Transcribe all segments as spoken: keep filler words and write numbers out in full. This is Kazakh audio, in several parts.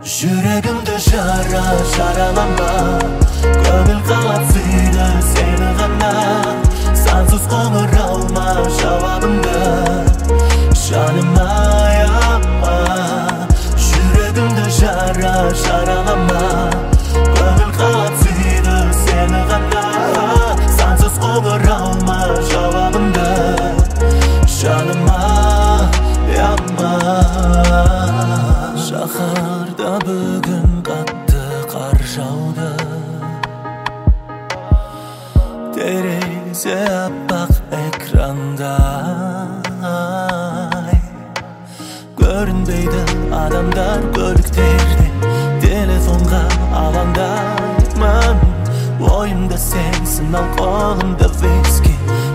Жүрегімді жара жаралама, көңіл қалап сүйді сені ғана. Сансыз қоңыр алма жауабымды, жаным аяма. Жүрегімді жара жаралама, көңіл қалап сүйді сені ғана. Сансыз қоңыр алма жауабымды, жаным аяма. Шаһарда бүгін қатты қар жауды, терезе аппақ экранда көрінбейді адамдар көліктерде, телефонға алаңдаймын. Ойымда сенсің, ал қолымда виски.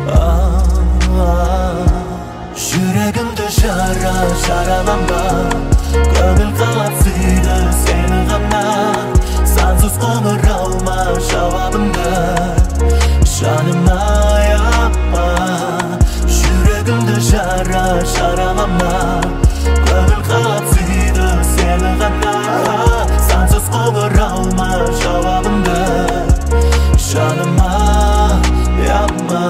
Жүрегімді жара жаралама, көңіл қалап сүйді сені ғана. Сансыз қоңыр алма жауабымды, жаным аяма. Жүрегімді жара жаралама, көңіл қалап сүйді сені ғана. Сансыз қоңыр алма жауабымды, жаным аяма.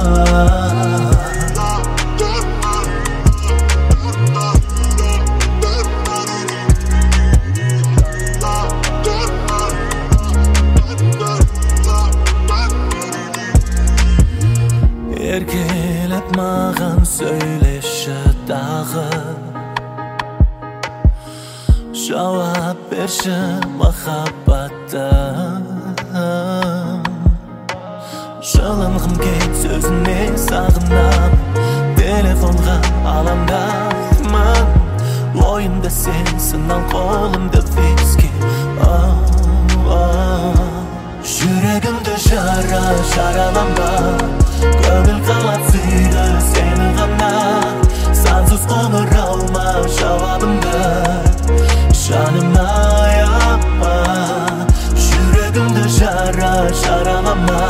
Еркелеп маған сөйлеші дағы, жауап берші махаббаттым. Жылынғым кет сөзіне сағынам, телефонға алаңдаймын. Ойымда сенсің, ал қолымда виски. Жүрегімді жара жаралама, көңіл қалап сүйді сені ғана. Сансыз қоңыр алма жауабымды, жаным аяма. Жүрегімді жара жаралама,